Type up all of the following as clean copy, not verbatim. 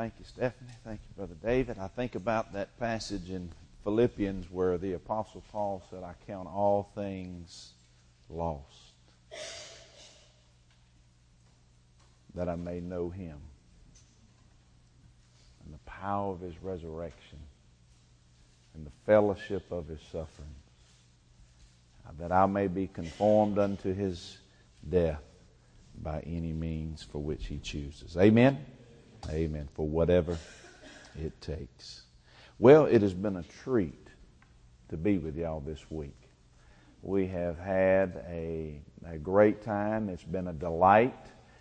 Thank you, Stephanie. Thank you, Brother David. I think about that passage in Philippians where the Apostle Paul said, I count all things lost, that I may know Him and the power of His resurrection and the fellowship of His sufferings, that I may be conformed unto His death by any means for which He chooses. Amen? Amen. For whatever it takes. Well, it has been a treat to be with y'all this week. We have had a great time. It's been a delight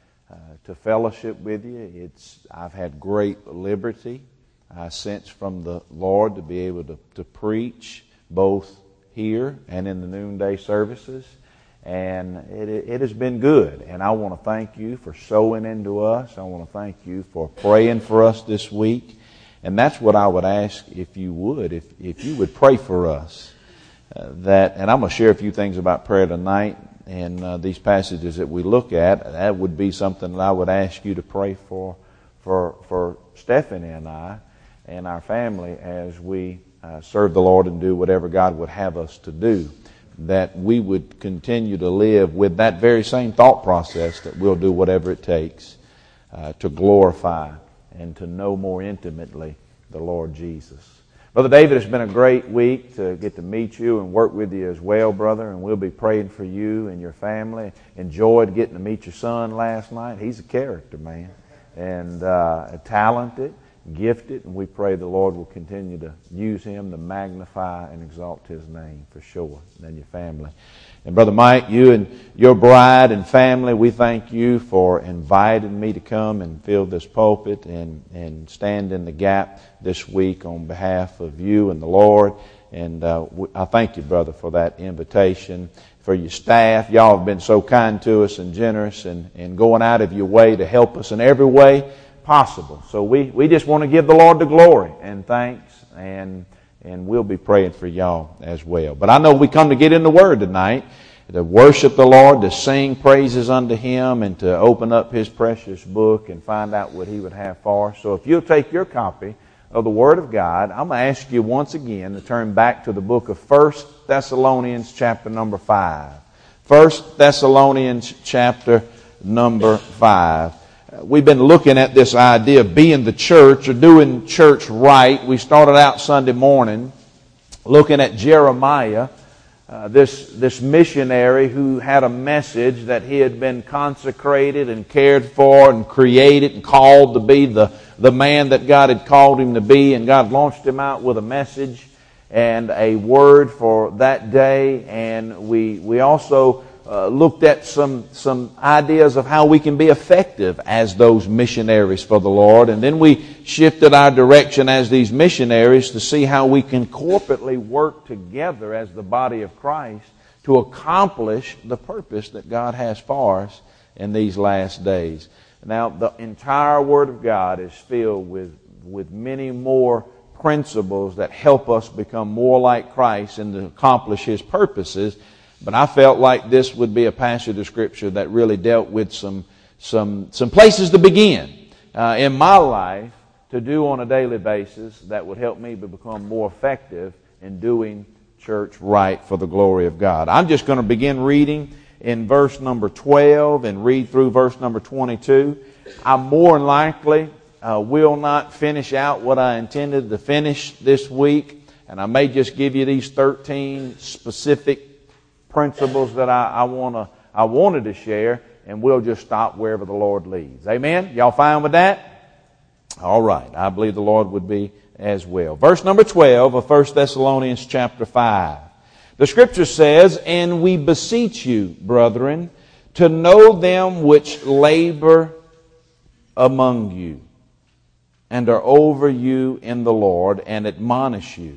to fellowship with you. I've had great liberty, I sense, from the Lord to be able to preach both here and in the noonday services. And it has been good. And I want to thank you for sowing into us. I want to thank you for praying for us this week. And that's what I would ask if you would. If you would pray for us. And I'm going to share a few things about prayer tonight. And these passages that we look at, that would be something that I would ask you to pray for Stephanie and I and our family as we serve the Lord and do whatever God would have us to do. That we would continue to live with that very same thought process, that we'll do whatever it takes to glorify and to know more intimately the Lord Jesus. Brother David, it's been a great week to get to meet you and work with you as well, brother, and we'll be praying for you and your family. Enjoyed getting to meet your son last night. He's a character, man, and talented, gifted, and we pray the Lord will continue to use him to magnify and exalt His name for sure, and your family. And Brother Mike, you and your bride and family, we thank you for inviting me to come and fill this pulpit and stand in the gap this week on behalf of you and the Lord. And I thank you, brother, for that invitation. For your staff, y'all have been so kind to us and generous and going out of your way to help us in every way possible. So we just want to give the Lord the glory and thanks, and we'll be praying for y'all as well. But I know we come to get in the Word tonight, to worship the Lord, to sing praises unto Him, and to open up His precious book and find out what He would have for us. So if you'll take your copy of the Word of God, I'm going to ask you once again to turn back to the book of 1 Thessalonians chapter number 5. 1 Thessalonians chapter number 5. We've been looking at this idea of being the church or doing church right. We started out Sunday morning looking at Jeremiah, this missionary who had a message that he had been consecrated and cared for and created and called to be the man that God had called him to be. And God launched him out with a message and a word for that day. And we also looked at some ideas of how we can be effective as those missionaries for the Lord. And then we shifted our direction as these missionaries to see how we can corporately work together as the body of Christ to accomplish the purpose that God has for us in these last days. Now, the entire Word of God is filled with many more principles that help us become more like Christ and to accomplish His purposes. But I felt like this would be a passage of Scripture that really dealt with some places to begin in my life to do on a daily basis that would help me to become more effective in doing church right for the glory of God. I'm just going to begin reading in verse number 12 and read through verse number 22. I more than likely will not finish out what I intended to finish this week, and I may just give you these 13 specific principles that I wanted to share, and we'll just stop wherever the Lord leads. Amen? Y'all fine with that? All right. I believe the Lord would be as well. Verse number 12 of 1 Thessalonians chapter 5. The Scripture says, "And we beseech you, brethren, to know them which labor among you, and are over you in the Lord, and admonish you,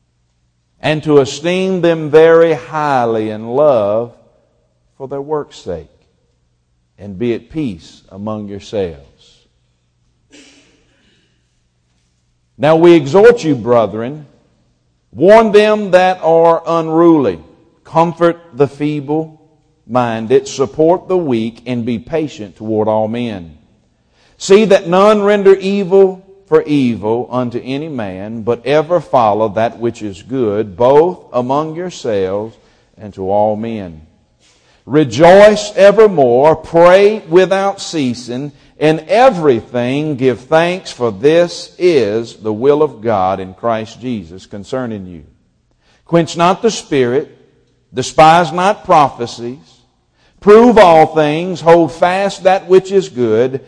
and to esteem them very highly in love for their work's sake, and be at peace among yourselves. Now we exhort you, brethren, warn them that are unruly, comfort the feeble-minded, support the weak, and be patient toward all men. See that none render evil for evil unto any man, but ever follow that which is good, both among yourselves and to all men. Rejoice evermore, pray without ceasing, in everything give thanks, for this is the will of God in Christ Jesus concerning you. Quench not the spirit, despise not prophecies, prove all things, hold fast that which is good,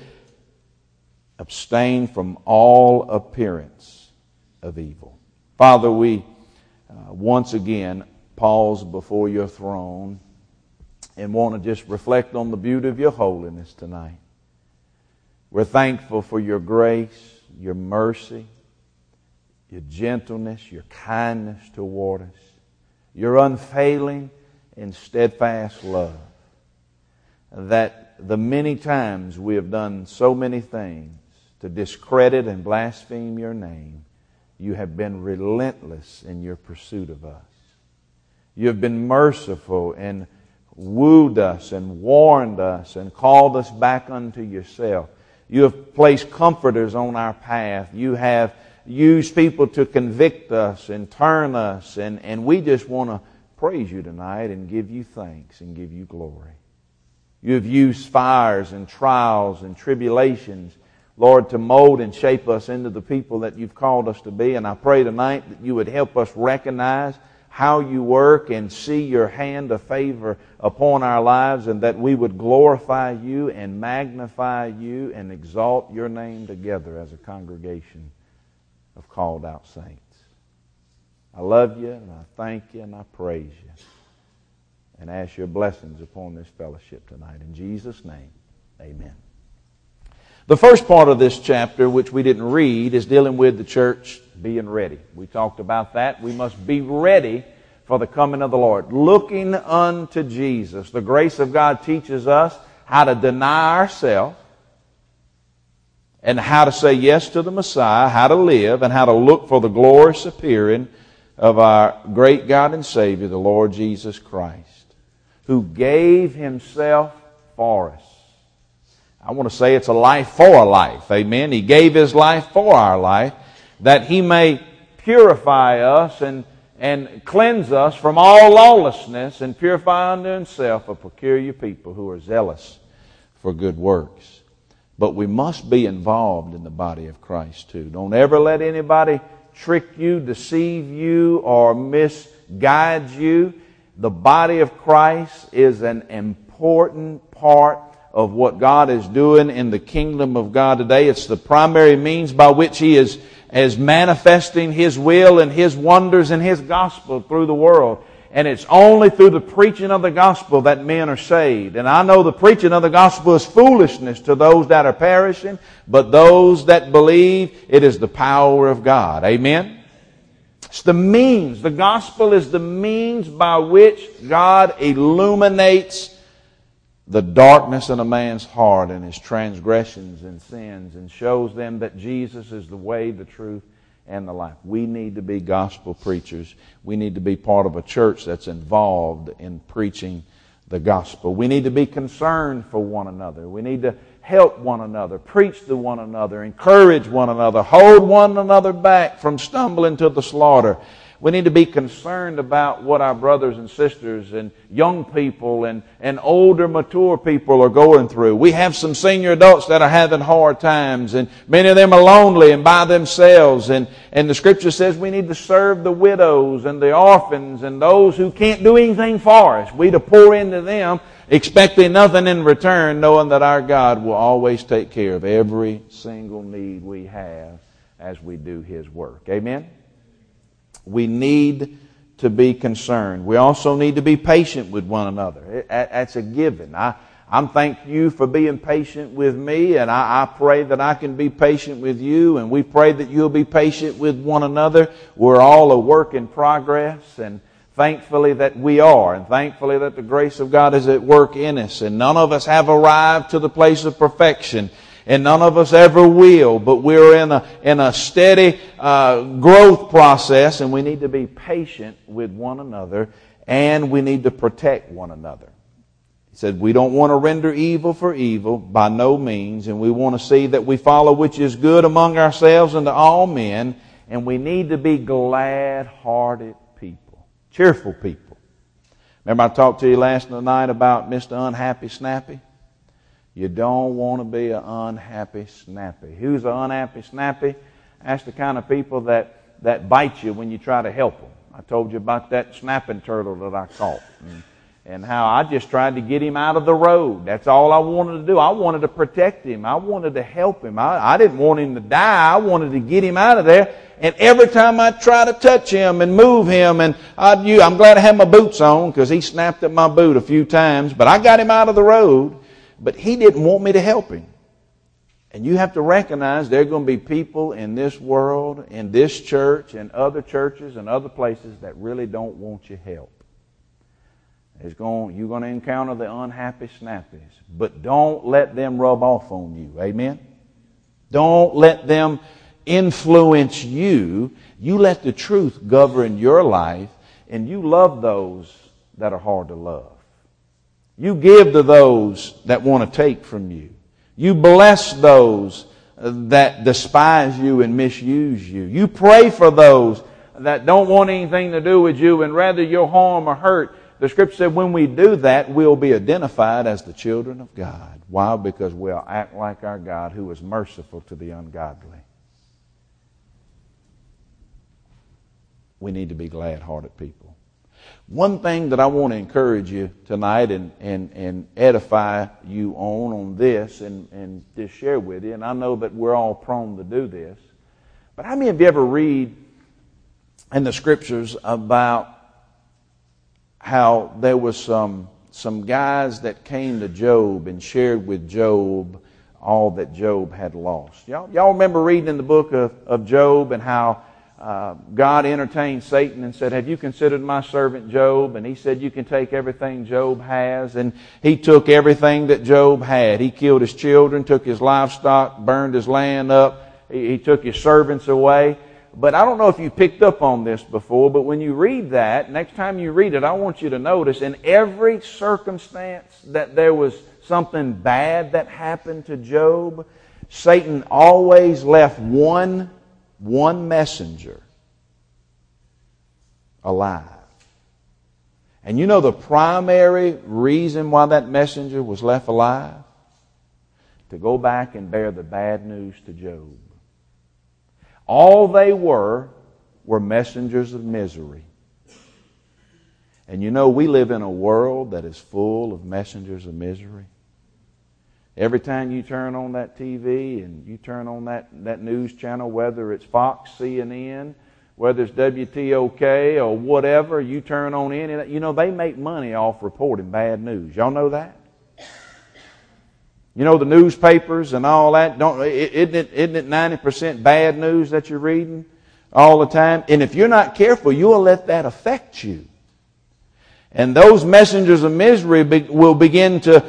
abstain from all appearance of evil. Father, we once again pause before your throne and want to just reflect on the beauty of your holiness tonight. We're thankful for your grace, your mercy, your gentleness, your kindness toward us, your unfailing and steadfast love. That the many times we have done so many things to discredit and blaspheme your name, you have been relentless in your pursuit of us. You have been merciful and wooed us and warned us and called us back unto yourself. You have placed comforters on our path. You have used people to convict us and turn us, and we just want to praise you tonight and give you thanks and give you glory. You have used fires and trials and tribulations, Lord, to mold and shape us into the people that you've called us to be. And I pray tonight that you would help us recognize how you work and see your hand of favor upon our lives, and that we would glorify you and magnify you and exalt your name together as a congregation of called out saints. I love you and I thank you and I praise you and ask your blessings upon this fellowship tonight. In Jesus' name, amen. The first part of this chapter, which we didn't read, is dealing with the church being ready. We talked about that. We must be ready for the coming of the Lord. Looking unto Jesus. The grace of God teaches us how to deny ourselves and how to say yes to the Messiah, how to live, and how to look for the glorious appearing of our great God and Savior, the Lord Jesus Christ, who gave Himself for us. I want to say it's a life for a life. Amen. He gave His life for our life, that He may purify us and cleanse us from all lawlessness, and purify unto Himself a peculiar people who are zealous for good works. But we must be involved in the body of Christ too. Don't ever let anybody trick you, deceive you, or misguide you. The body of Christ is an important part of what God is doing in the kingdom of God today. It's the primary means by which He is manifesting His will and His wonders and His gospel through the world. And it's only through the preaching of the gospel that men are saved. And I know the preaching of the gospel is foolishness to those that are perishing, but those that believe, it is the power of God. Amen? It's the means. The gospel is the means by which God illuminates the darkness in a man's heart and his transgressions and sins, and shows them that Jesus is the way, the truth, and the life. We need to be gospel preachers. We need to be part of a church that's involved in preaching the gospel. We need to be concerned for one another. We need to help one another, preach to one another, encourage one another, hold one another back from stumbling to the slaughter. We need to be concerned about what our brothers and sisters and young people and older, mature people are going through. We have some senior adults that are having hard times, and many of them are lonely and by themselves. And the Scripture says we need to serve the widows and the orphans and those who can't do anything for us. We to pour into them, expecting nothing in return, knowing that our God will always take care of every single need we have as we do His work. Amen? We need to be concerned. We also need to be patient with one another. That's a given. I'm thanking you for being patient with me, and I pray that I can be patient with you, and we pray that you'll be patient with one another. We're all a work in progress, and thankfully that we are, and thankfully that the grace of God is at work in us, and none of us have arrived to the place of perfection. And none of us ever will, but we're in a steady growth process, and we need to be patient with one another, and we need to protect one another. said we don't want to render evil for evil, by no means, and we want to see that we follow which is good among ourselves and to all men, and we need to be glad-hearted people, cheerful people. Remember I talked to you last night about Mr. Unhappy Snappy? You don't want to be an unhappy snappy. Who's an unhappy snappy? That's the kind of people that bite you when you try to help them. I told you about that snapping turtle that I caught. And how I just tried to get him out of the road. That's all I wanted to do. I wanted to protect him. I wanted to help him. I didn't want him to die. I wanted to get him out of there. And every time I try to touch him and move him, and I'm glad I had my boots on because he snapped at my boot a few times, but I got him out of the road. But he didn't want me to help him. And you have to recognize there are going to be people in this world, in this church, and other churches and other places that really don't want your help. You're going to encounter the unhappy snappies. But don't let them rub off on you. Amen? Don't let them influence you. You let the truth govern your life, and you love those that are hard to love. You give to those that want to take from you. You bless those that despise you and misuse you. You pray for those that don't want anything to do with you and rather your harm or hurt. The Scripture said when we do that, we'll be identified as the children of God. Why? Because we'll act like our God who is merciful to the ungodly. We need to be glad-hearted people. One thing that I want to encourage you tonight and edify you on this and just share with you, and I know that we're all prone to do this, but how many of you ever read in the Scriptures about how there was some guys that came to Job and shared with Job all that Job had lost? Y'all remember reading in the book of Job and how God entertained Satan and said, have you considered my servant Job? And he said, you can take everything Job has. And he took everything that Job had. He killed his children, took his livestock, burned his land up. He took his servants away. But I don't know if you picked up on this before, but when you read that, next time you read it, I want you to notice in every circumstance that there was something bad that happened to Job, Satan always left one messenger alive. And you know the primary reason why that messenger was left alive? To go back and bear the bad news to Job. All they were messengers of misery. And you know we live in a world that is full of messengers of misery. Every time you turn on that TV and you turn on that news channel, whether it's Fox, CNN, whether it's WTOK or whatever, you turn on any of that, you know they make money off reporting bad news. Y'all know that? You know the newspapers and all that, isn't it 90% bad news that you're reading all the time? And if you're not careful, you'll let that affect you. And those messengers of misery will begin to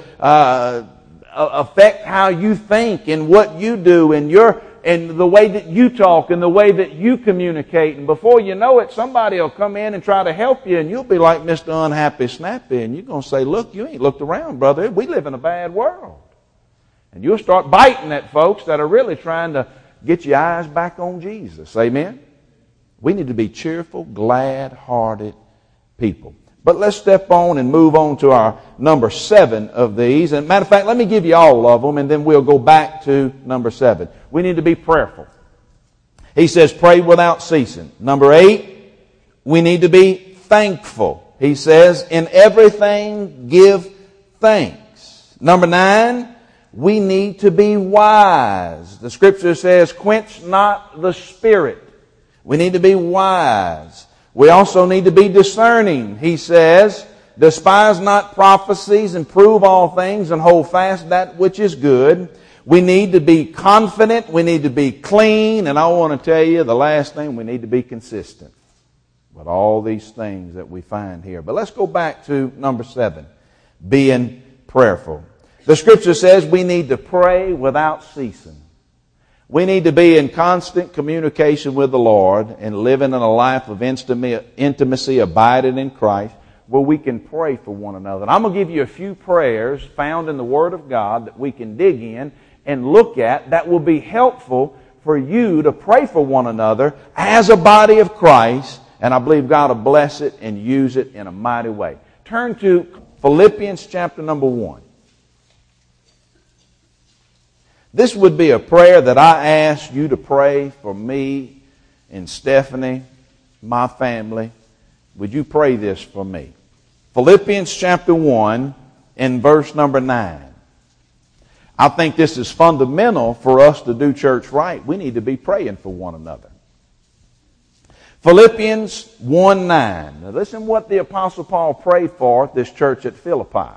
affect how you think and what you do and the way that you talk and the way that you communicate. And before you know it, somebody will come in and try to help you, and you'll be like Mr. Unhappy Snappy, and you're going to say, look, you ain't looked around, brother. We live in a bad world. And you'll start biting at folks that are really trying to get your eyes back on Jesus. Amen? We need to be cheerful, glad-hearted people. But let's step on and move on to our number 7 of these. And matter of fact, let me give you all of them, and then we'll go back to number 7. We need to be prayerful. He says, pray without ceasing. Number 8, we need to be thankful. He says, in everything give thanks. Number 9, we need to be wise. The Scripture says, quench not the spirit. We need to be wise. We also need to be discerning. He says, despise not prophecies and prove all things and hold fast that which is good. We need to be confident. We need to be clean. And I want to tell you the last thing, we need to be consistent with all these things that we find here. But let's go back to number 7, being prayerful. The Scripture says we need to pray without ceasing. We need to be in constant communication with the Lord and living in a life of intimacy, abiding in Christ. where we can pray for one another. And I'm going to give you a few prayers found in the Word of God that we can dig in and look at that will be helpful for you to pray for one another as a body of Christ. And I believe God will bless it and use it in a mighty way. Turn to Philippians chapter number 1. This would be a prayer that I ask you to pray for me and Stephanie, my family. Would you pray this for me? Philippians chapter 1 and verse number 9. I think this is fundamental for us to do church right. We need to be praying for one another. Philippians 1:9. Now listen what the Apostle Paul prayed for at this church at Philippi.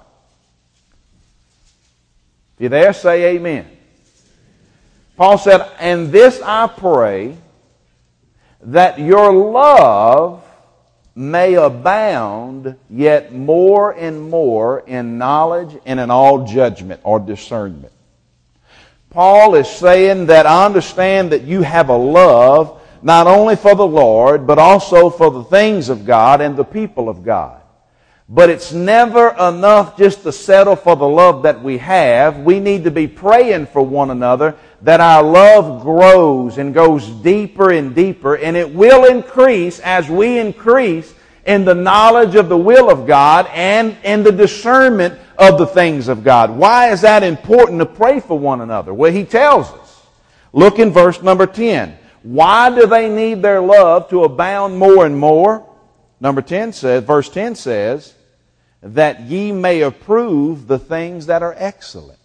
If you're there, say amen. Paul said, "And this I pray, that your love may abound yet more and more in knowledge and in all judgment," or discernment. Paul is saying that I understand that you have a love not only for the Lord, but also for the things of God and the people of God. But it's never enough just to settle for the love that we have. We need to be praying for one another that our love grows and goes deeper and deeper, and it will increase as we increase in the knowledge of the will of God and in the discernment of the things of God. Why is that important to pray for one another? Well, he tells us. Look in verse number 10. Why do they need their love to abound more and more? Verse 10 says, that ye may approve the things that are excellent.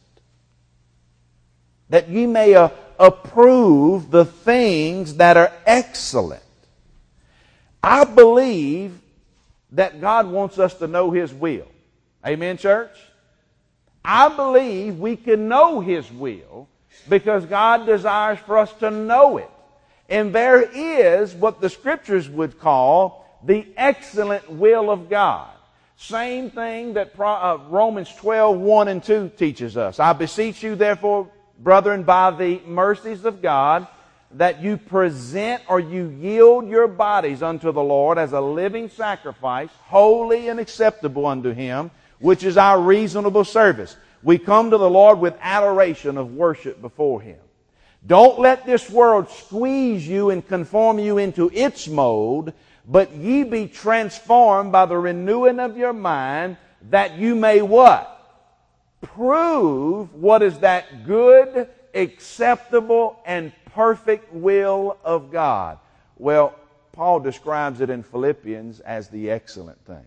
That ye may approve the things that are excellent. I believe that God wants us to know His will. Amen, church? I believe we can know His will because God desires for us to know it. And there is what the Scriptures would call the excellent will of God. Same thing that Romans 12:1 and 2 teaches us. I beseech you, therefore, brethren, by the mercies of God, that you present or you yield your bodies unto the Lord as a living sacrifice, holy and acceptable unto Him, which is our reasonable service. We come to the Lord with adoration of worship before Him. Don't let this world squeeze you and conform you into its mode, but ye be transformed by the renewing of your mind, that you may what? Prove what is that good, acceptable, and perfect will of God. Well, Paul describes it in Philippians as the excellent thing.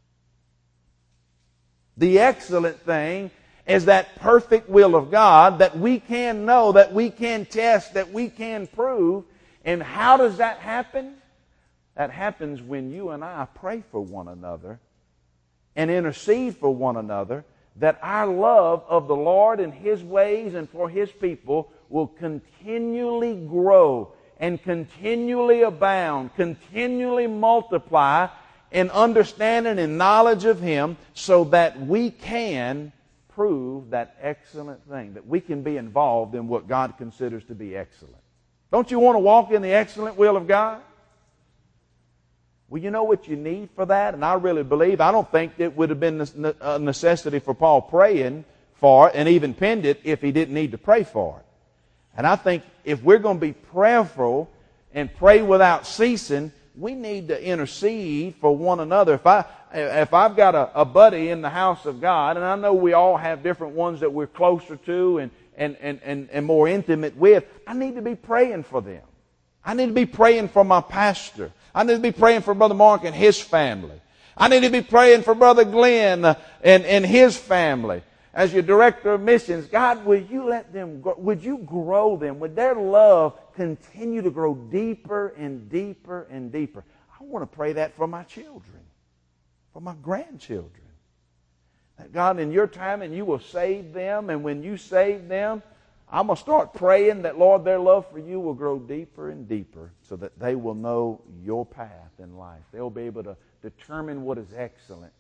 The excellent thing is that perfect will of God that we can know, that we can test, that we can prove. And how does that happen? That happens when you and I pray for one another and intercede for one another, that our love of the Lord and His ways and for His people will continually grow and continually abound, continually multiply in understanding and knowledge of Him, so that we can prove that excellent thing, that we can be involved in what God considers to be excellent. Don't you want to walk in the excellent will of God? Well, you know what you need for that? And I really believe, I don't think it would have been a necessity for Paul praying for it and even penned it if he didn't need to pray for it. And I think if we're going to be prayerful and pray without ceasing, we need to intercede for one another. If I've got a buddy in the house of God, and I know we all have different ones that we're closer to and more intimate with, I need to be praying for them. I need to be praying for my pastor. I need to be praying for Brother Mark and his family. I need to be praying for Brother Glenn and his family. As your director of missions, God, would you let them grow? Would you grow them? Would their love continue to grow deeper and deeper and deeper? I want to pray that for my children, for my grandchildren. That God, in your time, and you will save them, and when you save them, I'm going to start praying that, Lord, their love for you will grow deeper and deeper so that they will know your path in life. They'll be able to determine what is excellent,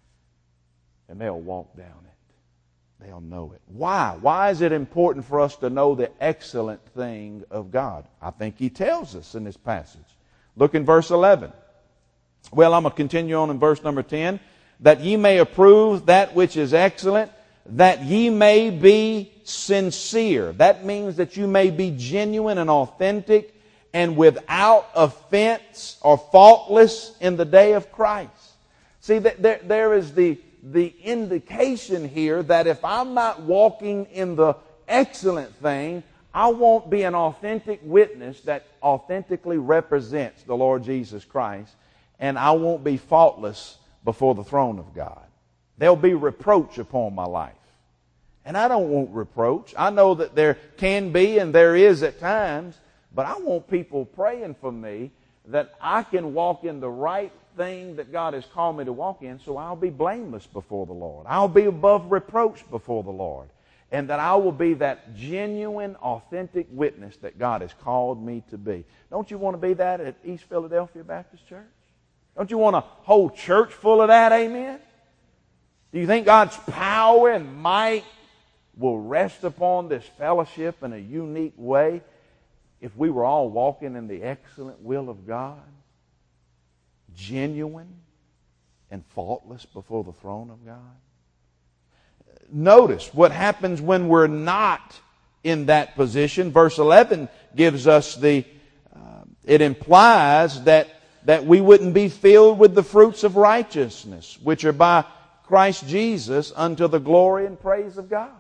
and they'll walk down it. They'll know it. Why? Why is it important for us to know the excellent thing of God? I think he tells us in this passage. Look in verse 11. Well, I'm going to continue on in verse number 10. that ye may approve that which is excellent, that ye may be sincere. That means that you may be genuine and authentic and without offense or faultless in the day of Christ. See, there is the indication here that if I'm not walking in the excellent thing, I won't be an authentic witness that authentically represents the Lord Jesus Christ, and I won't be faultless before the throne of God. There'll be reproach upon my life. And I don't want reproach. I know that there can be and there is at times, but I want people praying for me that I can walk in the right thing that God has called me to walk in, so I'll be blameless before the Lord. I'll be above reproach before the Lord. And that I will be that genuine, authentic witness that God has called me to be. Don't you want to be that at East Philadelphia Baptist Church? Don't you want a whole church full of that? Amen? Do you think God's power and might will rest upon this fellowship in a unique way if we were all walking in the excellent will of God? Genuine and faultless before the throne of God? Notice what happens when we're not in that position. Verse 11 gives us it implies that we wouldn't be filled with the fruits of righteousness, which are by Christ Jesus unto the glory and praise of God.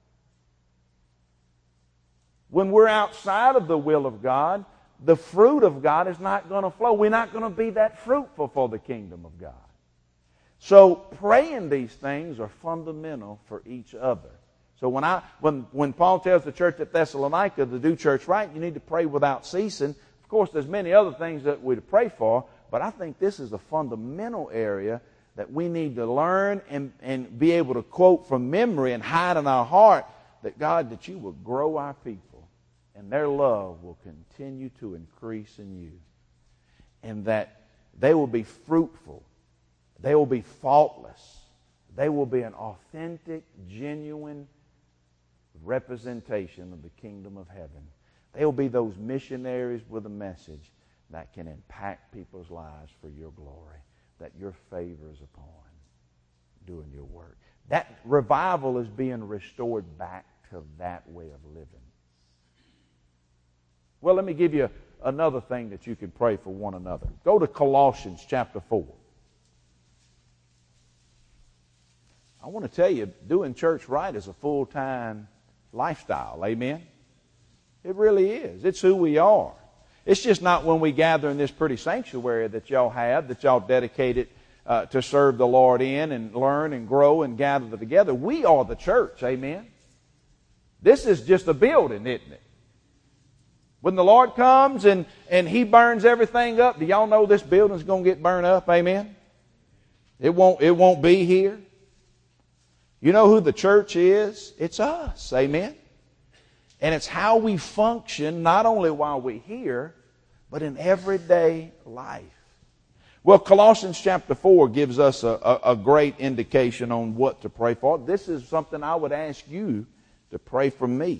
When we're outside of the will of God, the fruit of God is not going to flow. We're not going to be that fruitful for the kingdom of God. So praying these things are fundamental for each other. So when Paul tells the church at Thessalonica to do church right, you need to pray without ceasing. Of course, there's many other things that we to pray for, but I think this is a fundamental area that we need to learn and be able to quote from memory and hide in our heart that God, that you will grow our people and their love will continue to increase in you, and that they will be fruitful. They will be faultless. They will be an authentic, genuine representation of the kingdom of heaven. They will be those missionaries with a message that can impact people's lives for your glory, that your favor is upon doing your work. That revival is being restored back to that way of living. Well, let me give you another thing that you can pray for one another. Go to Colossians chapter 4. I want to tell you, doing church right is a full-time lifestyle. Amen? It really is. It's who we are. It's just not when we gather in this pretty sanctuary that y'all dedicated to serve the Lord in and learn and grow and gather together. We are the church. Amen? This is just a building, isn't it? When the Lord comes and He burns everything up, do y'all know this building's going to get burned up? Amen? It won't be here. You know who the church is? It's us. Amen? And it's how we function not only while we're here, but in everyday life. Well, Colossians chapter 4 gives us a great indication on what to pray for. This is something I would ask you to pray for me.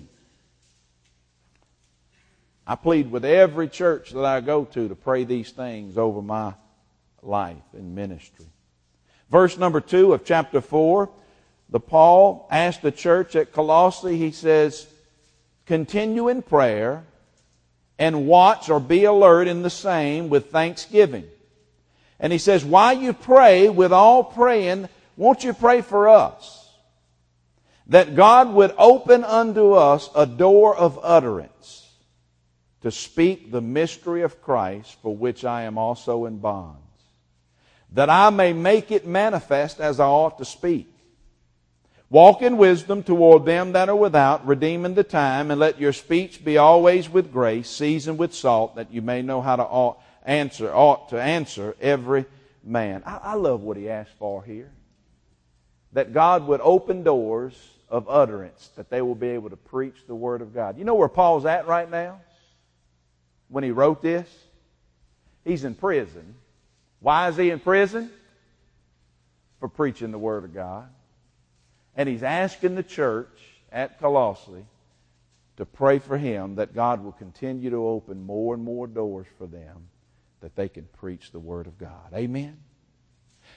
I plead with every church that I go to pray these things over my life and ministry. Verse number 2 of chapter 4, Paul asked the church at Colossae, he says, continue in prayer and watch or be alert in the same with thanksgiving. And he says, while you pray, with all praying, won't you pray for us? That God would open unto us a door of utterance to speak the mystery of Christ, for which I am also in bonds, that I may make it manifest as I ought to speak. Walk in wisdom toward them that are without, redeeming the time, and let your speech be always with grace, seasoned with salt, that you may know how to ought to answer every man. I love what he asked for here. That God would open doors of utterance, that they will be able to preach the Word of God. You know where Paul's at right now? When he wrote this? He's in prison. Why is he in prison? For preaching the Word of God. And he's asking the church at Colossae to pray for him that God will continue to open more and more doors for them that they can preach the Word of God. Amen?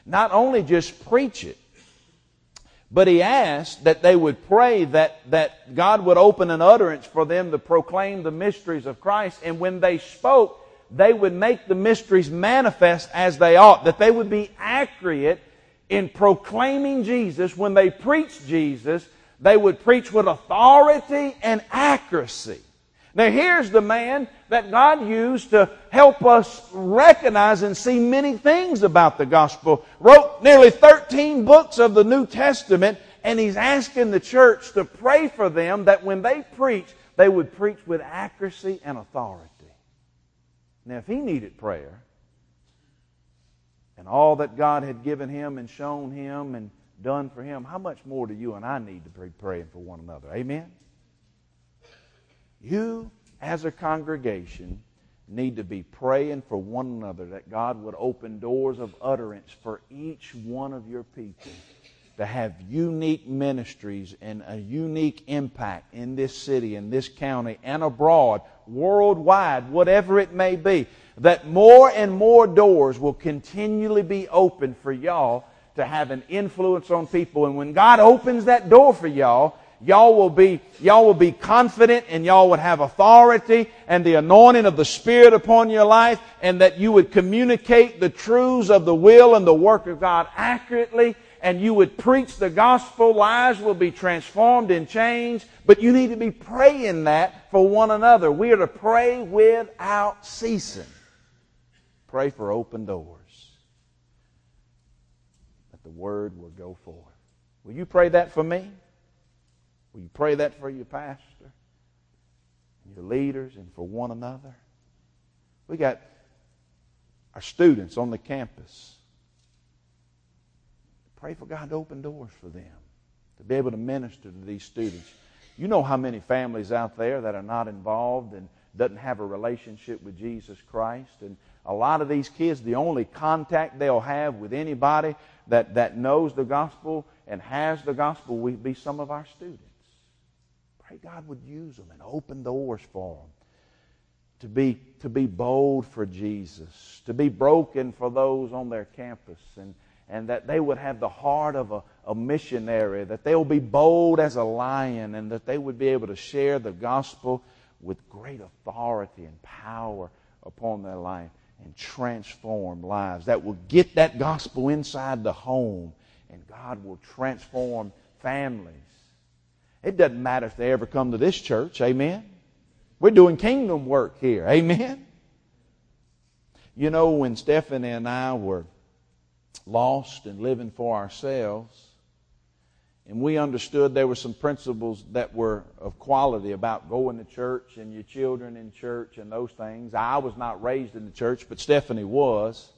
not only just preach it, but he asked that they would pray that God would open an utterance for them to proclaim the mysteries of Christ. And when they spoke, they would make the mysteries manifest as they ought. That they would be accurate in proclaiming Jesus. When they preached Jesus, they would preach with authority and accuracy. Now here's the man that God used to help us recognize and see many things about the gospel. Wrote nearly 13 books of the New Testament, and he's asking the church to pray for them that when they preach, they would preach with accuracy and authority. Now if he needed prayer, and all that God had given him and shown him and done for him, how much more do you and I need to be praying for one another? Amen? You, as a congregation, need to be praying for one another that God would open doors of utterance for each one of your people to have unique ministries and a unique impact in this city, in this county, and abroad, worldwide, whatever it may be. That more and more doors will continually be open for y'all to have an influence on people. And when God opens that door for y'all will be confident, and y'all would have authority and the anointing of the Spirit upon your life, and that you would communicate the truths of the will and the work of God accurately, and you would preach the gospel. Lives will be transformed and changed, but you need to be praying that for one another. We are to pray without ceasing. Pray for open doors, that the word will go forth. Will you pray that for me? Will you pray that for your pastor, your leaders, and for one another? We got our students on the campus. Pray for God to open doors for them, to be able to minister to these students. You know how many families out there that are not involved and doesn't have a relationship with Jesus Christ. And a lot of these kids, the only contact they'll have with anybody that knows the gospel and has the gospel will be some of our students. Pray God would use them and open doors for them to be bold for Jesus, to be broken for those on their campus, and that they would have the heart of a missionary, that they will be bold as a lion, and that they would be able to share the gospel with great authority and power upon their life and transform lives. That will get that gospel inside the home, and God will transform families. It doesn't matter if they ever come to this church, amen? We're doing kingdom work here, amen? You know, when Stephanie and I were lost and living for ourselves, and we understood there were some principles that were of quality about going to church and your children in church and those things. I was not raised in the church, but Stephanie was.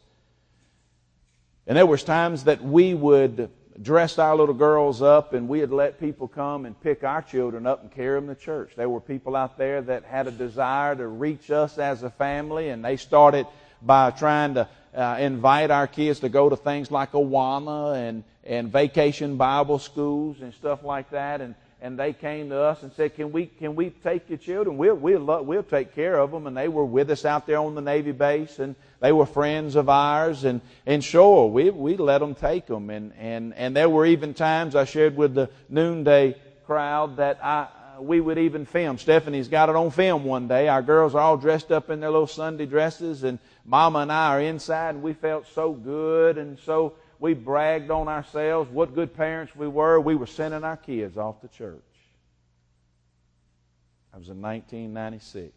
And there was times that we would dress our little girls up, and we would let people come and pick our children up and carry them to church. There were people out there that had a desire to reach us as a family, and they started by trying to invite our kids to go to things like Awana and vacation Bible schools and stuff like that. And they came to us and said, "Can we take your children? We'll take care of them." And they were with us out there on the Navy base, and they were friends of ours. And sure, we let them take them. And there were even times I shared with the noonday crowd that we would even film. Stephanie's got it on film one day. Our girls are all dressed up in their little Sunday dresses, and Mama and I are inside, and we felt so good, and so we bragged on ourselves what good parents we were. We were sending our kids off to church. That was in 1996.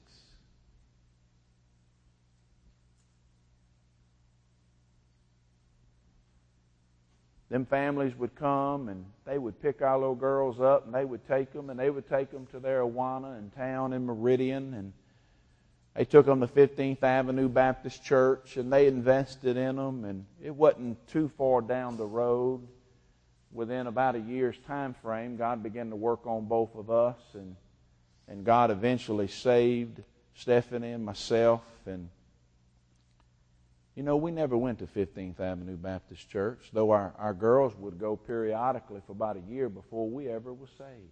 Them families would come, and they would pick our little girls up, and they would take them to their Awana in town in Meridian, and they took them to 15th Avenue Baptist Church, and they invested in them, and it wasn't too far down the road. Within about a year's time frame, God began to work on both of us, and God eventually saved Stephanie and myself. And you know, we never went to 15th Avenue Baptist Church, though our girls would go periodically for about a year before we ever were saved.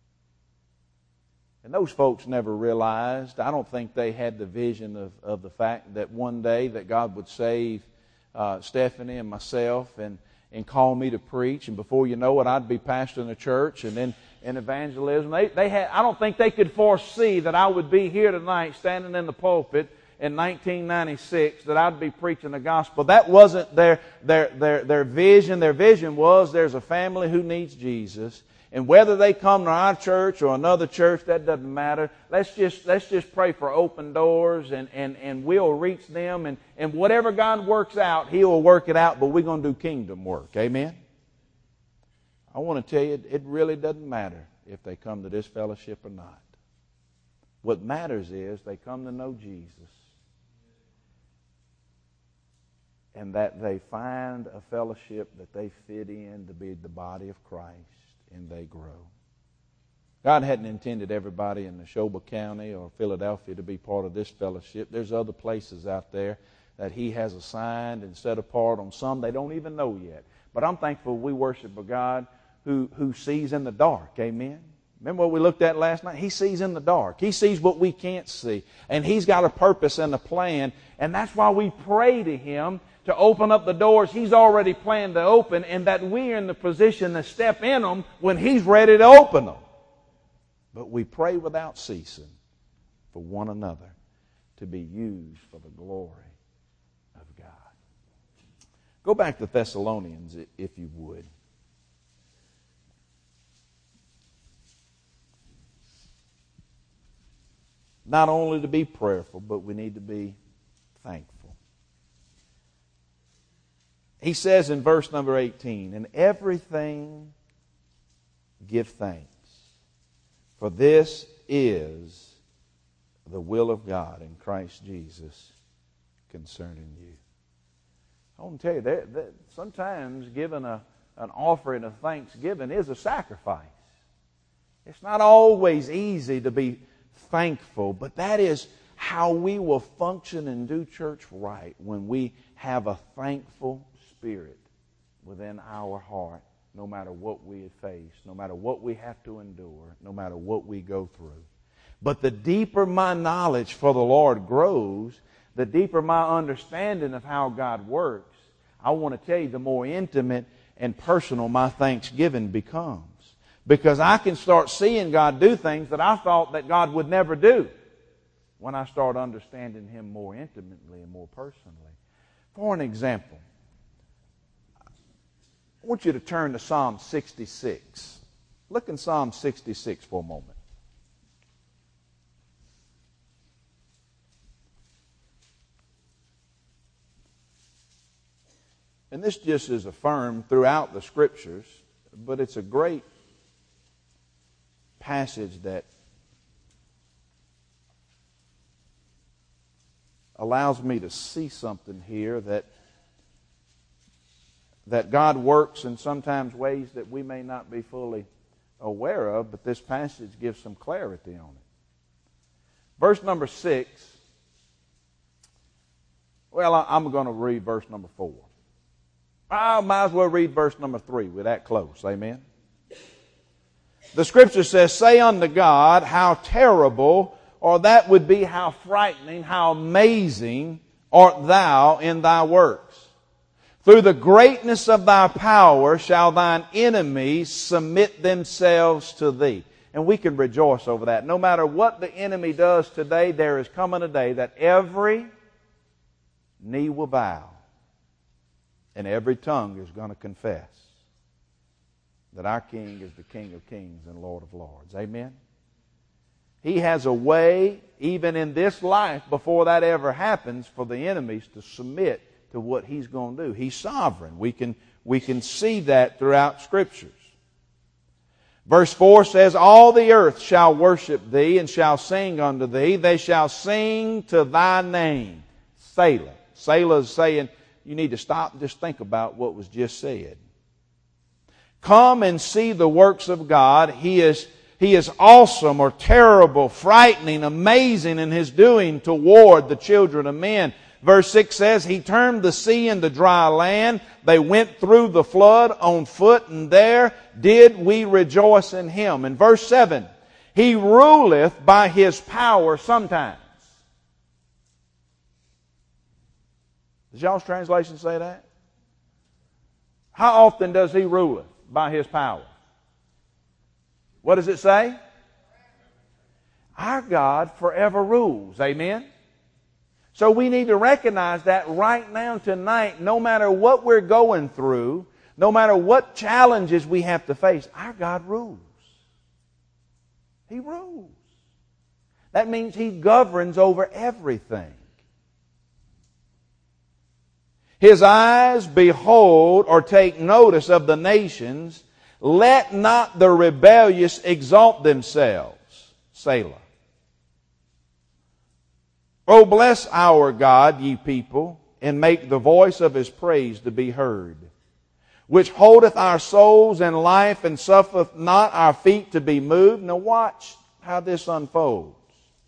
And those folks never realized, I don't think they had the vision of the fact that one day that God would save Stephanie and myself and call me to preach. And before you know it, I'd be pastoring a church and then in evangelism. They had, I don't think they could foresee that I would be here tonight standing in the pulpit in 1996, that I'd be preaching the gospel. That wasn't their vision. Their vision was there's a family who needs Jesus. And whether they come to our church or another church, that doesn't matter. Let's just pray for open doors and we'll reach them. And whatever God works out, He will work it out, but we're going to do kingdom work. Amen? I want to tell you, it really doesn't matter if they come to this fellowship or not. What matters is they come to know Jesus and that they find a fellowship that they fit in to be the body of Christ. And they grow. God hadn't intended everybody in Neshoba County or Philadelphia to be part of this fellowship. There's other places out there that He has assigned and set apart. On some they don't even know yet. But I'm thankful we worship a God who sees in the dark. Amen? Remember what we looked at last night? He sees in the dark. He sees what we can't see. And He's got a purpose and a plan. And that's why we pray to Him to open up the doors He's already planned to open, and that we're in the position to step in them when He's ready to open them. But we pray without ceasing for one another to be used for the glory of God. Go back to Thessalonians, if you would. Not only to be prayerful, but we need to be thankful. He says in verse number 18, "In everything give thanks, for this is the will of God in Christ Jesus concerning you." I want to tell you, that sometimes giving an offering of thanksgiving is a sacrifice. It's not always easy to be thankful, but that is how we will function and do church right, when we have a thankful spirit within our heart, no matter what we face, no matter what we have to endure, no matter what we go through. But the deeper my knowledge for the Lord grows, the deeper my understanding of how God works, I want to tell you, the more intimate and personal my thanksgiving becomes. Because I can start seeing God do things that I thought that God would never do when I start understanding Him more intimately and more personally. For an example, I want you to turn to Psalm 66. Look in Psalm 66 for a moment. And this just is affirmed throughout the Scriptures, but it's a great passage that allows me to see something here that God works in sometimes ways that we may not be fully aware of, but this passage gives some clarity on it. Verse number 6. Well, I'm going to read verse number 4. I might as well read verse number 3. We're that close. Amen? The Scripture says, "Say unto God, how terrible," or that would be how frightening, how amazing art thou in thy works. "Through the greatness of thy power shall thine enemies submit themselves to thee." And we can rejoice over that. No matter what the enemy does today, there is coming a day that every knee will bow and every tongue is going to confess that our King is the King of kings and Lord of lords. Amen? He has a way, even in this life, before that ever happens, for the enemies to submit to what He's going to do. He's sovereign. We can see that throughout Scriptures. Verse 4 says, "All the earth shall worship Thee and shall sing unto Thee. They shall sing to Thy name." Selah. Selah is saying, you need to stop and just think about what was just said. Come and see the works of God. He is awesome or terrible, frightening, amazing in His doing toward the children of men. Verse 6 says, He turned the sea into dry land. They went through the flood on foot, and there did we rejoice in Him. In verse 7, He ruleth by His power sometimes. Does y'all's translation say that? How often does He ruleth by His power? What does it say? Our God forever rules. Amen? So we need to recognize that right now, tonight, no matter what we're going through, no matter what challenges we have to face, our God rules. He rules. That means He governs over everything. His eyes behold or take notice of the nations. Let not the rebellious exalt themselves. Selah. O bless our God, ye people, and make the voice of His praise to be heard, which holdeth our souls in life and suffereth not our feet to be moved. Now watch how this unfolds.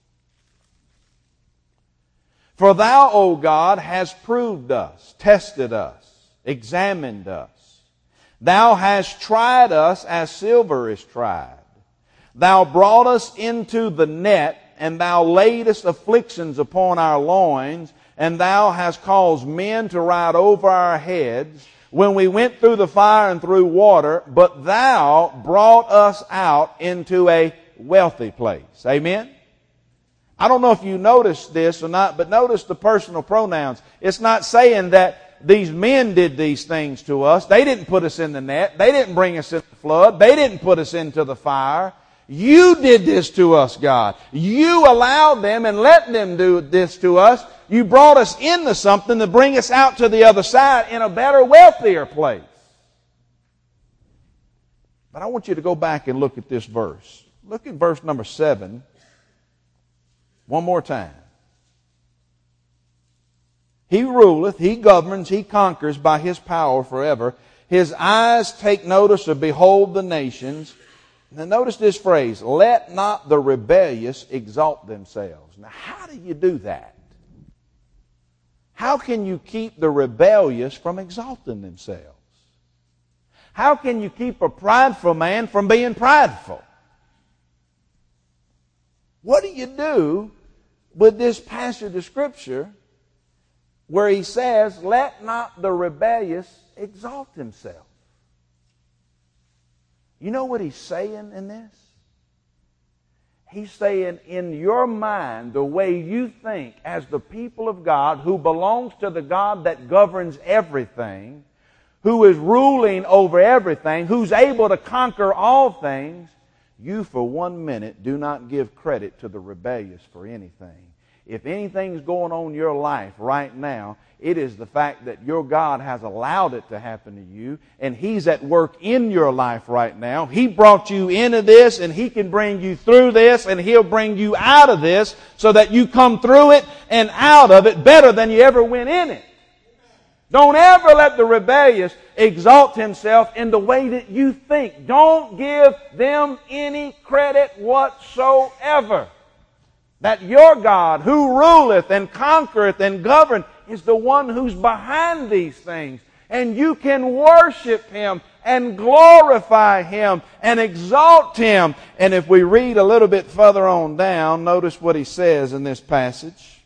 For Thou, O God, hast proved us, tested us, examined us. Thou hast tried us as silver is tried. Thou brought us into the net, and Thou laidest afflictions upon our loins, and Thou hast caused men to ride over our heads, when we went through the fire and through water, but Thou brought us out into a wealthy place. Amen? I don't know if you noticed this or not, but notice the personal pronouns. It's not saying that these men did these things to us. They didn't put us in the net. They didn't bring us in the flood. They didn't put us into the fire. You did this to us, God. You allowed them and let them do this to us. You brought us into something to bring us out to the other side in a better, wealthier place. But I want you to go back and look at this verse. Look at verse number 7 one more time. He ruleth, He governs, He conquers by His power forever. His eyes take notice or behold the nations. Now notice this phrase, let not the rebellious exalt themselves. Now how do you do that? How can you keep the rebellious from exalting themselves? How can you keep a prideful man from being prideful? What do you do with this passage of Scripture where he says, let not the rebellious exalt himself? You know what he's saying in this? He's saying, in your mind, the way you think as the people of God who belongs to the God that governs everything, who is ruling over everything, who's able to conquer all things, you for 1 minute do not give credit to the rebellious for anything. If anything's going on in your life right now, it is the fact that your God has allowed it to happen to you, and He's at work in your life right now. He brought you into this, and He can bring you through this, and He'll bring you out of this so that you come through it and out of it better than you ever went in it. Don't ever let the rebellious exalt himself in the way that you think. Don't give them any credit whatsoever. That your God, who ruleth and conquereth and governeth, is the one who's behind these things. And you can worship Him and glorify Him and exalt Him. And if we read a little bit further on down, notice what he says in this passage.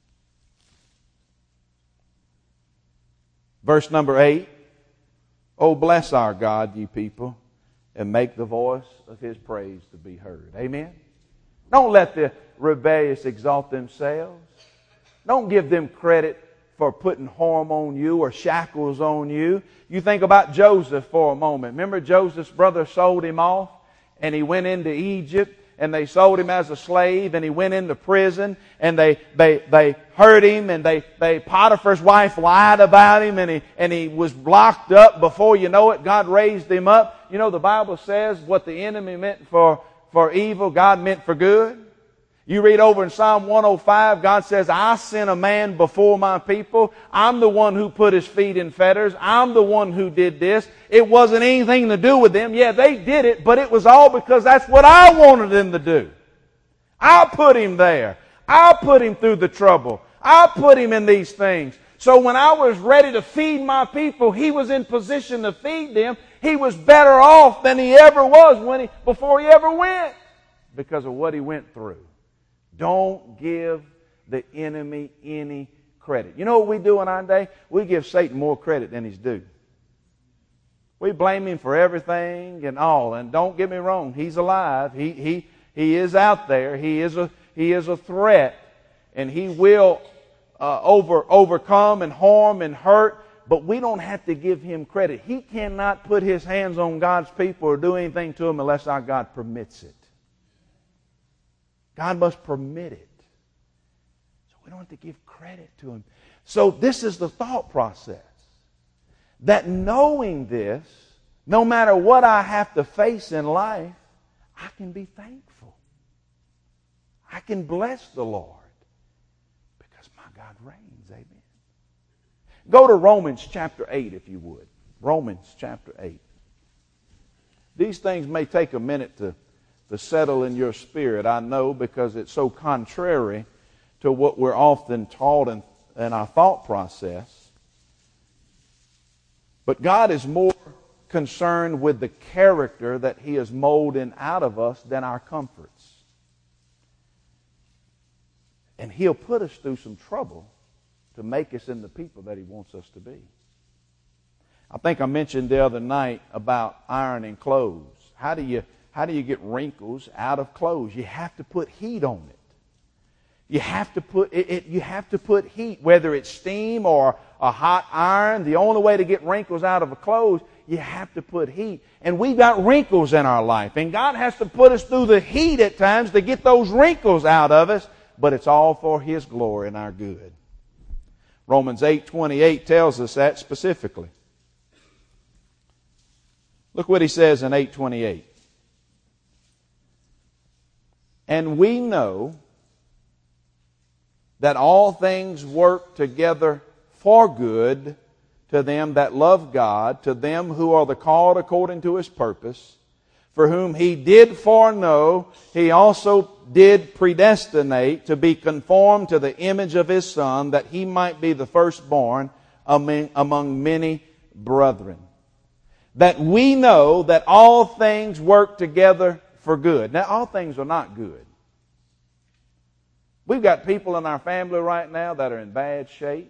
Verse number 8. Oh, bless our God, ye people, and make the voice of His praise to be heard. Amen? Don't let the rebellious exalt themselves. Don't give them credit for putting harm on you or shackles on you. You think about Joseph for a moment. Remember Joseph's brother sold him off, and he went into Egypt, and they sold him as a slave, and he went into prison, and they hurt him, and Potiphar's wife lied about him, and he was locked up. Before you know it, God raised him up. You know, the Bible says what the enemy meant for evil, God meant for good. You read over in Psalm 105, God says, I sent a man before my people. I'm the one who put his feet in fetters. I'm the one who did this. It wasn't anything to do with them. Yeah, they did it, but it was all because that's what I wanted them to do. I put him there. I put him through the trouble. I put him in these things. So when I was ready to feed my people, he was in position to feed them. He was better off than he ever was before he ever went because of what he went through. Don't give the enemy any credit. You know what we do in our day? We give Satan more credit than he's due. We blame him for everything and all. And don't get me wrong, he's alive. He is out there. He is a threat, and he will overcome and harm and hurt. But we don't have to give him credit. He cannot put his hands on God's people or do anything to them unless our God permits it. God must permit it. So we don't have to give credit to him. So this is the thought process. That knowing this, no matter what I have to face in life, I can be thankful. I can bless the Lord because my God reigns. Amen. Go to Romans chapter 8 if you would. Romans chapter 8. These things may take a minute to settle in your spirit, I know, because it's so contrary to what we're often taught in our thought process. But God is more concerned with the character that He is molding out of us than our comforts. And He'll put us through some trouble to make us into the people that He wants us to be. I think I mentioned the other night about ironing clothes. How do you get wrinkles out of clothes? You have to put heat on it. You have to put heat, whether it's steam or a hot iron. The only way to get wrinkles out of a clothes, you have to put heat. And we've got wrinkles in our life, and God has to put us through the heat at times to get those wrinkles out of us, but it's all for His glory and our good. Romans 8:28 tells us that specifically. Look what he says in 8:28. And we know that all things work together for good to them that love God, to them who are the called according to His purpose, for whom He did foreknow, He also did predestinate to be conformed to the image of His Son, that He might be the firstborn among many brethren. That we know that all things work together for good. Now, all things are not good. We've got people in our family right now that are in bad shape.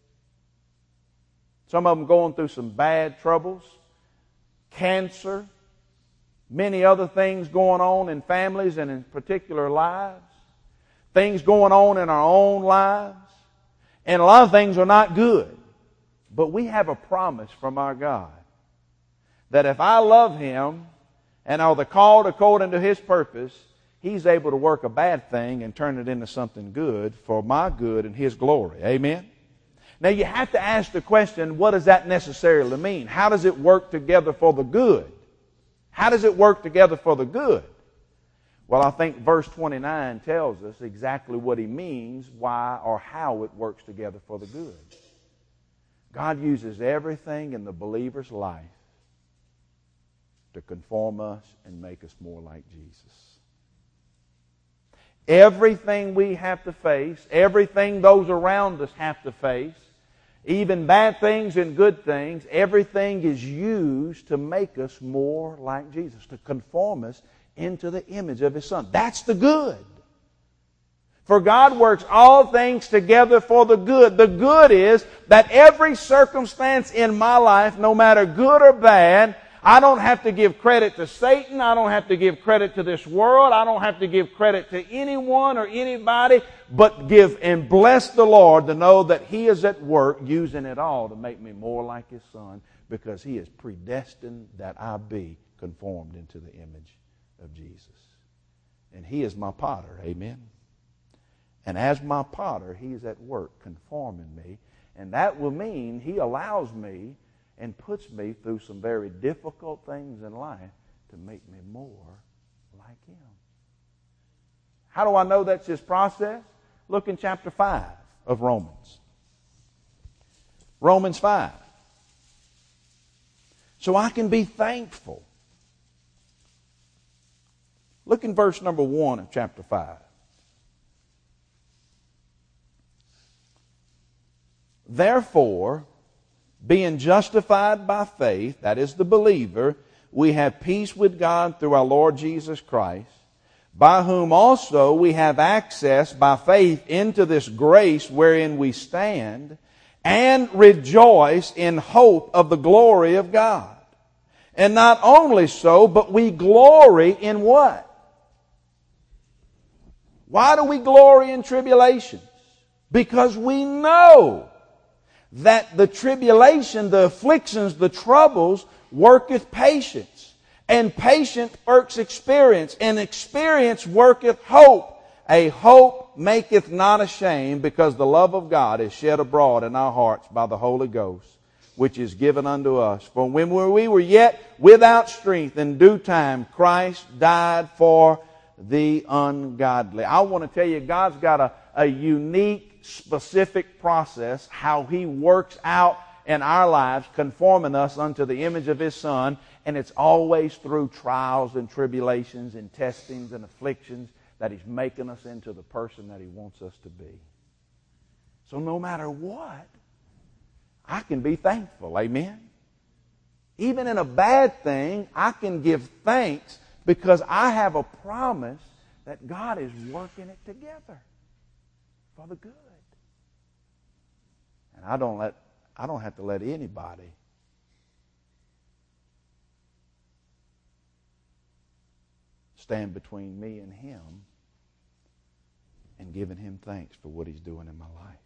Some of them going through some bad troubles, cancer, many other things going on in families and in particular lives, things going on in our own lives, and a lot of things are not good. But we have a promise from our God that if I love Him and are the called according to His purpose, He's able to work a bad thing and turn it into something good for my good and His glory. Amen? Now you have to ask the question, what does that necessarily mean? How does it work together for the good? How does it work together for the good? Well, I think verse 29 tells us exactly what he means, why or how it works together for the good. God uses everything in the believer's life to conform us and make us more like Jesus. Everything we have to face, everything those around us have to face, even bad things and good things, everything is used to make us more like Jesus, to conform us into the image of His Son. That's the good. For God works all things together for the good. The good is that every circumstance in my life, no matter good or bad, I don't have to give credit to Satan. I don't have to give credit to this world. I don't have to give credit to anyone or anybody, but give and bless the Lord to know that He is at work using it all to make me more like His Son, because He is predestined that I be conformed into the image of Jesus. And He is my potter. Amen. And as my potter, He is at work conforming me. And that will mean He allows me and puts me through some very difficult things in life to make me more like Him. How do I know that's His process? Look in chapter 5 of Romans. Romans 5. So I can be thankful. Look in verse number 1 of chapter 5. Therefore, being justified by faith, that is the believer, we have peace with God through our Lord Jesus Christ, by whom also we have access by faith into this grace wherein we stand, and rejoice in hope of the glory of God. And not only so, but we glory in what? Why do we glory in tribulations? Because we know that the tribulation, the afflictions, the troubles worketh patience. And patience works experience. And experience worketh hope. A hope maketh not ashamed, because the love of God is shed abroad in our hearts by the Holy Ghost, which is given unto us. For when we were yet without strength, in due time Christ died for the ungodly. I want to tell you, God's got a unique, specific process how He works out in our lives, conforming us unto the image of His Son, and it's always through trials and tribulations and testings and afflictions that He's making us into the person that He wants us to be. So no matter what, I can be thankful. Amen? Even in a bad thing, I can give thanks because I have a promise that God is working it together for the good. And I don't have to let anybody stand between me and Him and giving Him thanks for what He's doing in my life.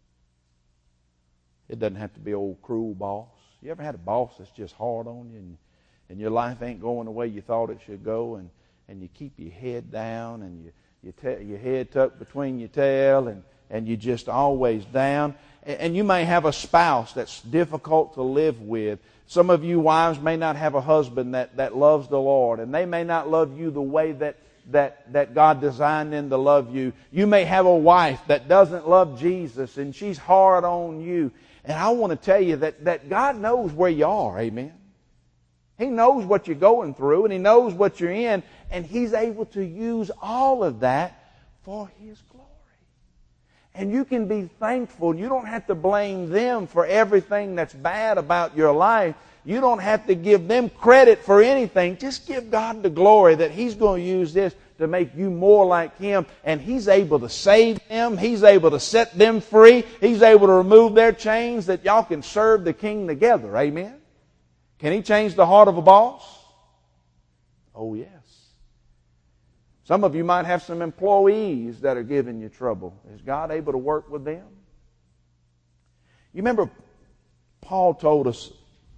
It doesn't have to be old cruel boss. You ever had a boss that's just hard on you and your life ain't going the way you thought it should go, and you keep your head down and your head tucked between your tail and you're just always down? And you may have a spouse that's difficult to live with. Some of you wives may not have a husband that loves the Lord, and they may not love you the way that God designed them to love you. You may have a wife that doesn't love Jesus, and she's hard on you. And I want to tell you that God knows where you are, amen? He knows what you're going through, and He knows what you're in, and He's able to use all of that for His glory. And you can be thankful. You don't have to blame them for everything that's bad about your life. You don't have to give them credit for anything. Just give God the glory that He's going to use this to make you more like Him. And He's able to save them. He's able to set them free. He's able to remove their chains that y'all can serve the King together. Amen? Can He change the heart of a boss? Oh, yes. Some of you might have some employees that are giving you trouble. Is God able to work with them? You remember Paul told us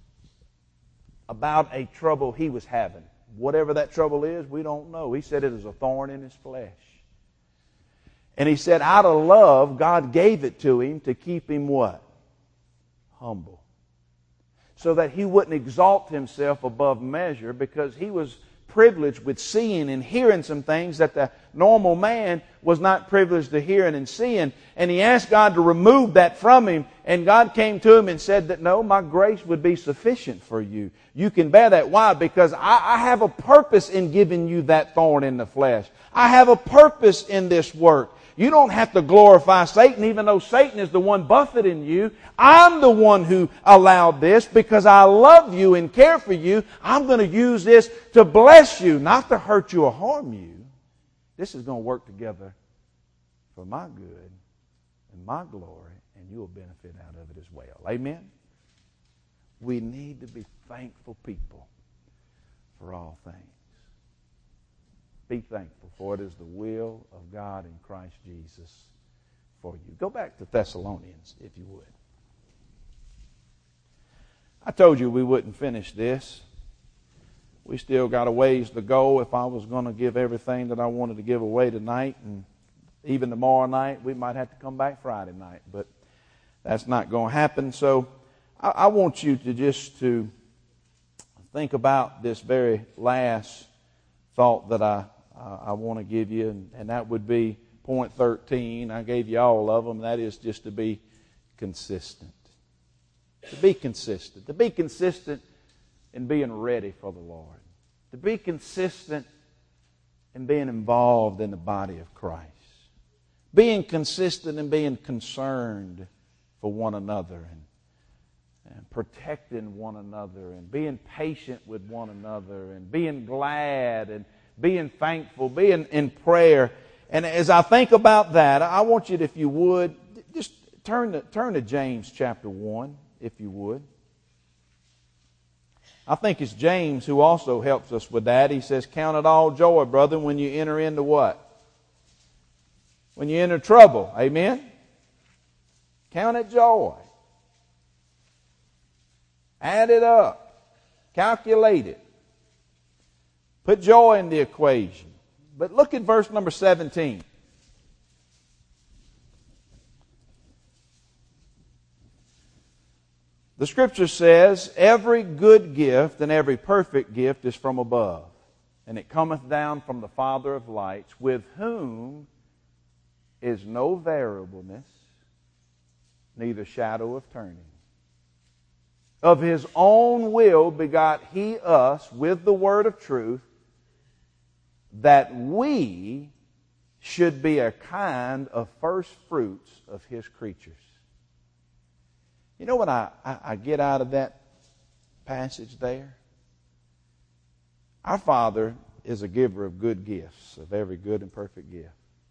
about a trouble he was having. Whatever that trouble is, we don't know. He said it is a thorn in his flesh. And he said out of love, God gave it to him to keep him what? Humble. So that he wouldn't exalt himself above measure, because he was privileged with seeing and hearing some things that the normal man was not privileged to hearing and seeing. And he asked God to remove that from him. And God came to him and said that, no, my grace would be sufficient for you. You can bear that. Why? Because I have a purpose in giving you that thorn in the flesh. I have a purpose in this work. You don't have to glorify Satan, even though Satan is the one buffeting you. I'm the one who allowed this because I love you and care for you. I'm going to use this to bless you, not to hurt you or harm you. This is going to work together for my good and my glory, and you will benefit out of it as well. Amen? We need to be thankful people for all things. Be thankful, for it is the will of God in Christ Jesus for you. Go back to Thessalonians, if you would. I told you we wouldn't finish this. We still got a ways to go. If I was going to give everything that I wanted to give away tonight, and even tomorrow night, we might have to come back Friday night. But that's not going to happen. So I want you to just to think about this very last thought that I want to give you, and that would be point 13. I gave you all of them. That is just to be consistent. To be consistent. To be consistent in being ready for the Lord. To be consistent in being involved in the body of Christ. Being consistent in being concerned for one another and protecting one another and being patient with one another and being glad and being thankful, being in prayer. And as I think about that, I want you to, if you would, just turn to James chapter 1, if you would. I think it's James who also helps us with that. He says, count it all joy, brother, when you enter into what? When you enter trouble. Amen? Count it joy. Add it up. Calculate it. Put joy in the equation. But look at verse number 17. The Scripture says, every good gift and every perfect gift is from above, and it cometh down from the Father of lights, with whom is no variableness, neither shadow of turning. Of His own will begot He us with the word of truth, that we should be a kind of first fruits of His creatures. You know what I get out of that passage there? Our Father is a giver of good gifts, of every good and perfect gift.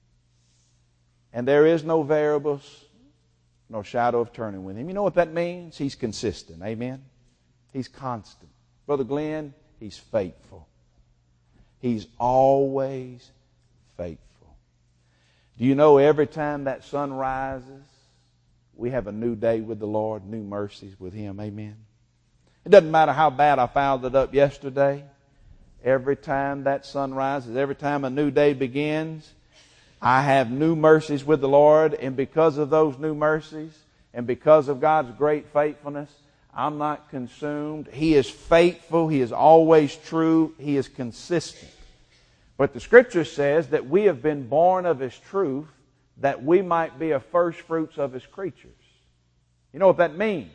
And there is no variables, no shadow of turning with Him. You know what that means? He's consistent. Amen? He's constant. Brother Glenn, He's faithful. He's always faithful. Do you know every time that sun rises, we have a new day with the Lord, new mercies with Him. Amen? It doesn't matter how bad I fouled it up yesterday. Every time that sun rises, every time a new day begins, I have new mercies with the Lord. And because of those new mercies, and because of God's great faithfulness, I'm not consumed. He is faithful. He is always true. He is consistent. But the Scripture says that we have been born of His truth, that we might be a first fruits of His creatures. You know what that means?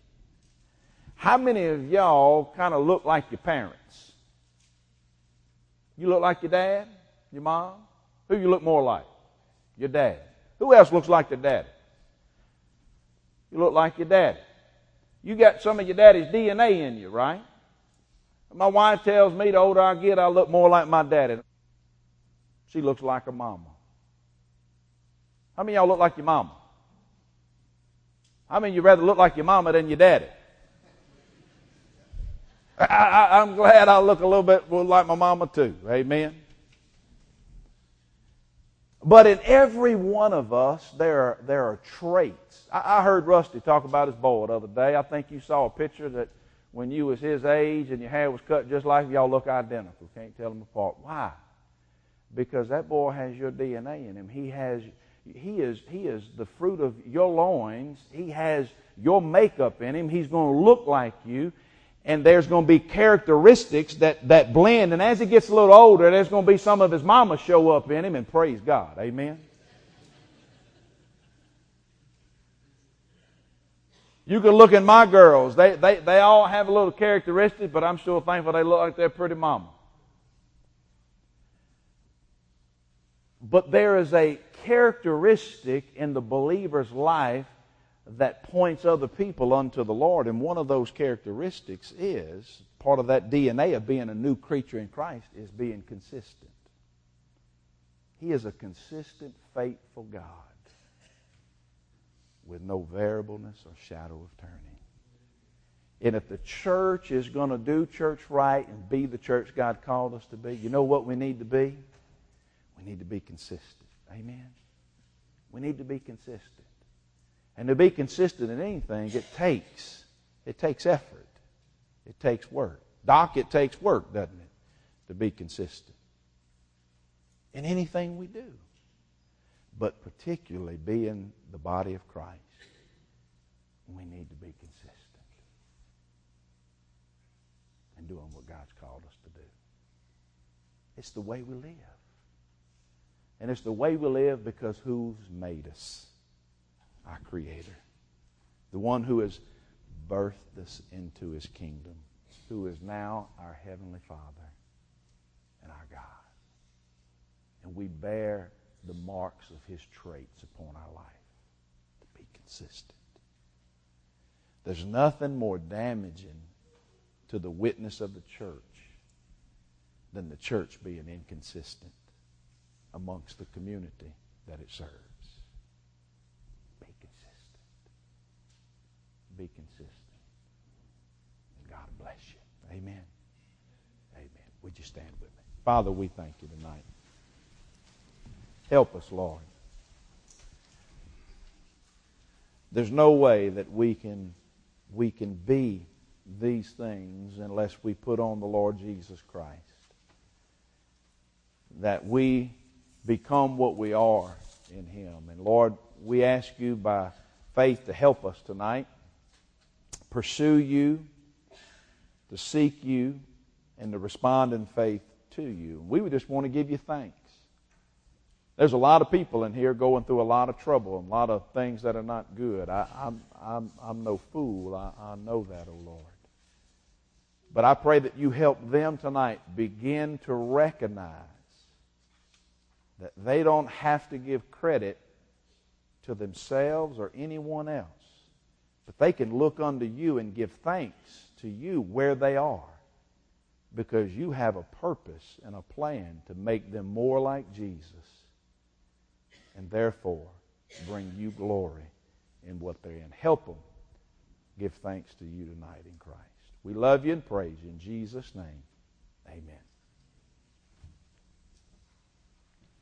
How many of y'all kind of look like your parents? You look like your dad, your mom? Who you look more like? Your dad. Who else looks like their daddy? You look like your daddy. You got some of your daddy's DNA in you, right? My wife tells me the older I get, I look more like my daddy. She looks like her mama. How many of y'all look like your mama? How many of you rather look like your mama than your daddy? I'm glad I look a little bit like my mama too. Amen. But in every one of us, there are traits. I heard Rusty talk about his boy the other day. I think you saw a picture that when you was his age and your hair was cut just like y'all look identical. Can't tell them apart. Why? Because that boy has your DNA in him. He is the fruit of your loins. He has your makeup in him. He's going to look like you. And there's going to be characteristics that blend. And as he gets a little older, there's going to be some of his mama show up in him. And praise God. Amen. You can look at my girls. They all have a little characteristic, but I'm sure thankful they look like their pretty mama. But there is a characteristic in the believer's life that points other people unto the Lord. And one of those characteristics is, part of that DNA of being a new creature in Christ, is being consistent. He is a consistent, faithful God with no variableness or shadow of turning. And if the church is going to do church right and be the church God called us to be, you know what we need to be? We need to be consistent. Amen? We need to be consistent. And to be consistent in anything, it takes effort. It takes work. Doc, it takes work, doesn't it, to be consistent in anything we do. But particularly being the body of Christ, we need to be consistent in doing what God's called us to do. It's the way we live. And it's the way we live because who's made us? Our Creator. The one who has birthed us into His kingdom. Who is now our Heavenly Father and our God. And we bear the marks of His traits upon our life. To be consistent. There's nothing more damaging to the witness of the church than the church being inconsistent amongst the community that it serves. Be consistent. Be consistent. And God bless you. Amen. Amen. Would you stand with me? Father, we thank you tonight. Help us, Lord. There's no way that we can be these things unless we put on the Lord Jesus Christ. That we become what we are in Him. And Lord, we ask you by faith to help us tonight. Pursue you, to seek you, and to respond in faith to you. We would just want to give you thanks. There's a lot of people in here going through a lot of trouble and a lot of things that are not good. I'm no fool. I know that, oh Lord. But I pray that you help them tonight begin to recognize that they don't have to give credit to themselves or anyone else. But they can look unto you and give thanks to you where they are. Because you have a purpose and a plan to make them more like Jesus. And therefore, bring you glory in what they're in. Help them give thanks to you tonight in Christ. We love you and praise you in Jesus' name. Amen.